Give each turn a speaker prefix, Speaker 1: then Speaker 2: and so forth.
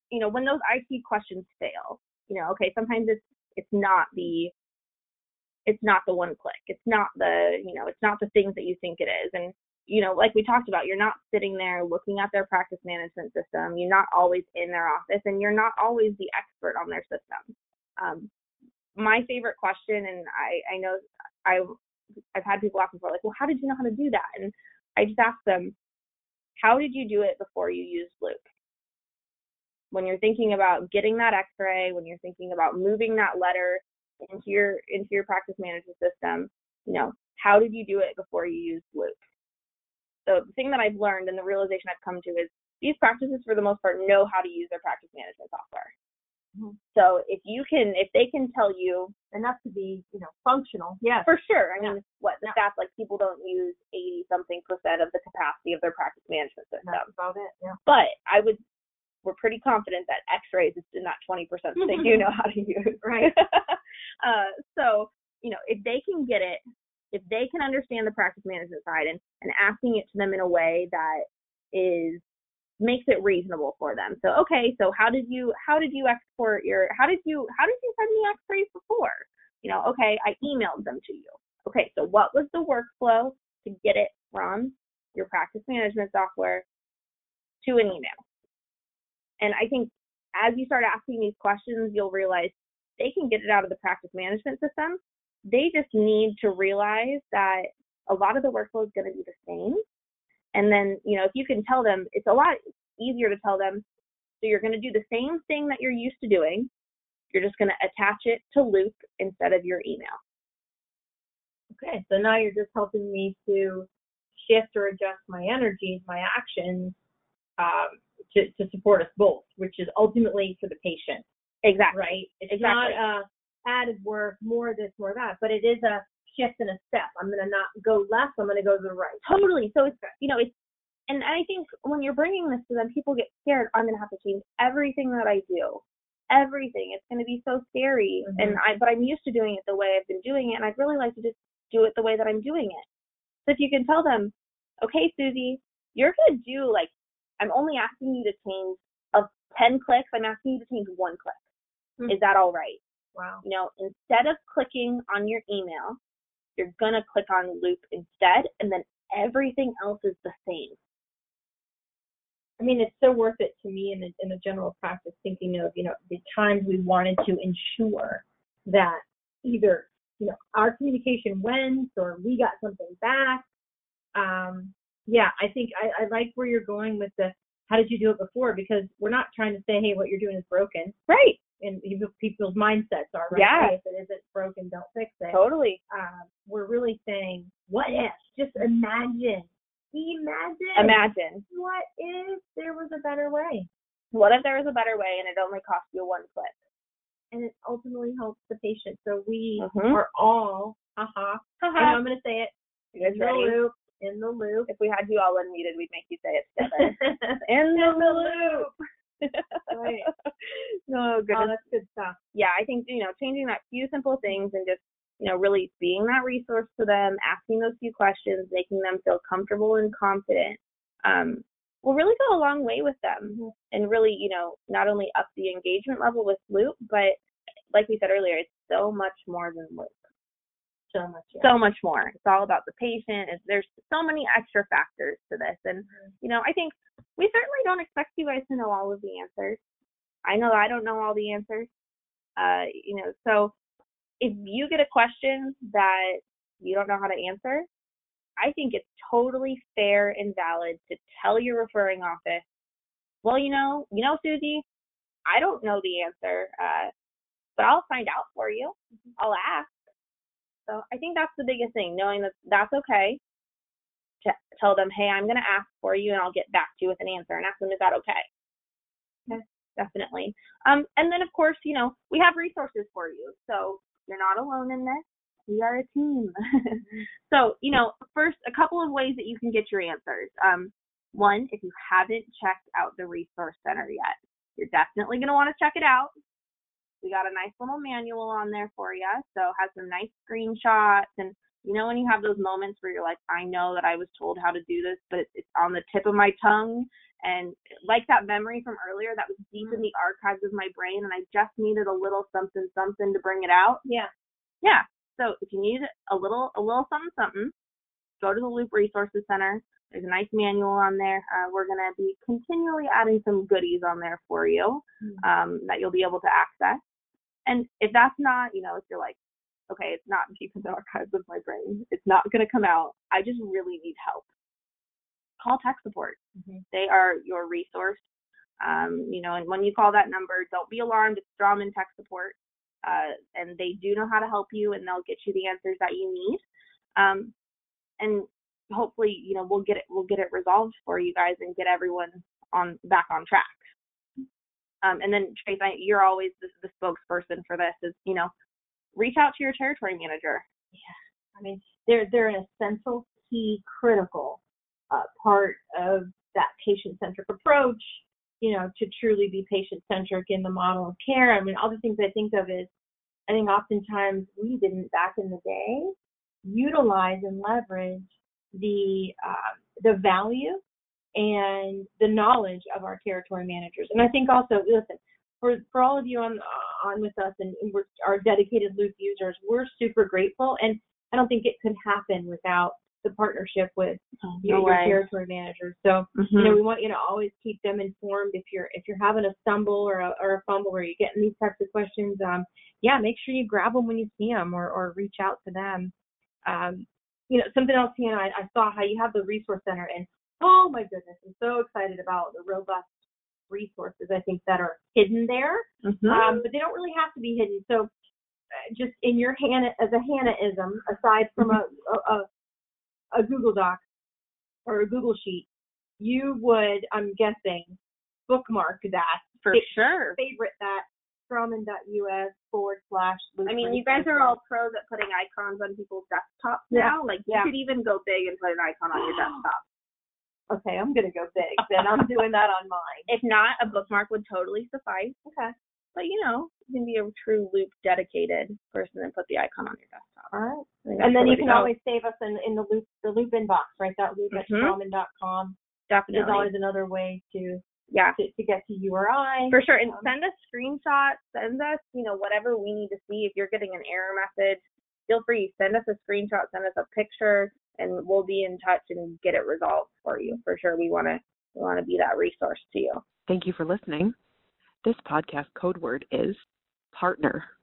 Speaker 1: when those IT questions fail, okay, sometimes it's not the one click. It's not it's not the things that you think it is. And, like we talked about, you're not sitting there looking at their practice management system. You're not always in their office, and you're not always the expert on their system. My favorite question, and I know I've had people ask before, like, well, how did you know how to do that? And I just ask them, how did you do it before you used Luke? When you're thinking about getting that x-ray, when you're thinking about moving that letter into your practice management system, how did you do it before you used Luke? So the thing that I've learned and the realization I've come to is these practices, for the most part, know how to use their practice management software. Mm-hmm. So if they can tell you
Speaker 2: enough to be, functional. Yeah,
Speaker 1: for sure. I mean, the stats, like, people don't use 80-something% of the capacity of their practice management system.
Speaker 2: That's about it. Yeah.
Speaker 1: But we're pretty confident that x-rays is in that 20% that they do know how to use.
Speaker 2: Right.
Speaker 1: So, if they can get it, if they can understand the practice management side and asking it to them in a way that makes it reasonable for them. So, okay, so how did you export how did you send me x-rays before? Okay, I emailed them to you. Okay, so what was the workflow to get it from your practice management software to an email? And I think as you start asking these questions, you'll realize they can get it out of the practice management system. They just need to realize that a lot of the workflow is going to be the same. And then, if you can tell them, it's a lot easier to tell them, so you're going to do the same thing that you're used to doing. You're just going to attach it to Luke instead of your email.
Speaker 2: Okay, so now you're just helping me to shift or adjust my energies, my actions, to support us both, which is ultimately for the patient.
Speaker 1: Exactly.
Speaker 2: Right? It's not added work, more this, more that, but it is a shift and a step. I'm going to not go left, I'm going to go to the right.
Speaker 1: Totally. So it's, and I think when you're bringing this to them, people get scared. I'm going to have to change everything that I do. Everything. It's going to be so scary. Mm-hmm. But I'm used to doing it the way I've been doing it, and I'd really like to just do it the way that I'm doing it. So if you can tell them, okay, Susie, you're going to do, I'm only asking you to change of 10 clicks, I'm asking you to change 1 click. Mm-hmm. Is that all right?
Speaker 2: Wow.
Speaker 1: Instead of clicking on your email, you're going to click on Loop instead, and then everything else is the same.
Speaker 2: I mean, it's so worth it to me in the general practice, thinking of, the times we wanted to ensure that either, our communication went or we got something back. I think I like where you're going with the, how did you do it before? Because we're not trying to say, hey, what you're doing is broken.
Speaker 1: Right.
Speaker 2: And people's mindsets are, right?
Speaker 1: Yeah.
Speaker 2: Hey, if it isn't broken, don't fix it.
Speaker 1: Totally.
Speaker 2: We're really saying, what if? Just imagine.
Speaker 1: Imagine.
Speaker 2: What if there was a better way?
Speaker 1: What if there was a better way and it only cost you 1 click?
Speaker 2: And it ultimately helps the patient. So we are all, and I'm going to say it, in the loop.
Speaker 1: If we had you all unmuted, we'd make you say it together. in the loop.
Speaker 2: Right.
Speaker 1: No, goodness.
Speaker 2: Oh, that's good stuff.
Speaker 1: Yeah, I think, changing that few simple things and just, really being that resource to them, asking those few questions, making them feel comfortable and confident, will really go a long way with them and really, not only up the engagement level with Loop, but like we said earlier, it's so much more than Loop.
Speaker 2: So much. Yeah.
Speaker 1: So much more. It's all about the patient. There's so many extra factors to this. And, I think we certainly don't expect you guys to know all of the answers. I know I don't know all the answers. So if you get a question that you don't know how to answer, I think it's totally fair and valid to tell your referring office, well, Susie, I don't know the answer, but I'll find out for you. I'll ask. So I think that's the biggest thing, knowing that that's okay. To tell them, hey, I'm going to ask for you and I'll get back to you with an answer, and ask them, is that okay? Okay, definitely. And then, of course, we have resources for you. So you're not alone in this. We are a team. So, first, a couple of ways that you can get your answers. One, if you haven't checked out the Resource Center yet, you're definitely going to want to check it out. We got a nice little manual on there for you. So it has some nice screenshots. And, when you have those moments where you're like, I know that I was told how to do this, but it's on the tip of my tongue And like that memory from earlier, that was deep in the archives of my brain, and I just needed a little something to bring it out.
Speaker 2: Yeah.
Speaker 1: So if you need a little something, go to the Loop Resources Center. There's a nice manual on there. We're going to be continually adding some goodies on there for you that you'll be able to access. And if that's not, if you're like, okay, it's not deep in the archives of my brain, it's not going to come out, I just really need help, call tech support. They are your resource. And when you call that number, don't be alarmed. It's Straumann Tech Support. And they do know how to help you, and they'll get you the answers that you need. And hopefully, we'll get it resolved for you guys and get everyone back on track. And then Trace, you're always the spokesperson for this. Is reach out to your territory manager.
Speaker 2: Yeah, I mean they're an essential, key, critical part of that patient-centric approach. To truly be patient-centric in the model of care. I mean, all the things I think of is, I think oftentimes we didn't back in the day utilize and leverage the value and the knowledge of our territory managers. And I think also, listen, for all of you on with us and we're our dedicated Loop users, we're super grateful. And I don't think it could happen without the partnership with your territory managers. So we want you to always keep them informed. If you're having a stumble or a fumble, or you're getting these types of questions, make sure you grab them when you see them, or reach out to them. Something else, Hannah, I saw how you have the resource center, and oh my goodness, I'm so excited about the robust resources I think that are hidden there, but they don't really have to be hidden. So just in your Hannah, as a Hannah-ism, aside from a Google Doc or a Google Sheet, you would, I'm guessing, bookmark that.
Speaker 1: For sure.
Speaker 2: Favorite that, Straumann.us/Loop.
Speaker 1: I mean, you guys are all pros at putting icons on people's desktops now. Like, you could even go big and put an icon on your desktop.
Speaker 2: Okay, I'm going to go big. Then I'm doing that on mine.
Speaker 1: If not, a bookmark would totally suffice.
Speaker 2: Okay.
Speaker 1: But, you can be a true Loop dedicated person and put the icon on your desktop.
Speaker 2: All right. And then you can always save us in the Loop inbox, right? That Loop at Straumann.com.
Speaker 1: Definitely.
Speaker 2: There's always another way to
Speaker 1: Yeah.
Speaker 2: to get to you or I.
Speaker 1: For sure. And send us screenshots, send us, whatever we need to see. If you're getting an error message, feel free, send us a screenshot, send us a picture, and we'll be in touch and get it resolved for you. For sure. We want to be that resource to you.
Speaker 3: Thank you for listening. This podcast code word is partner.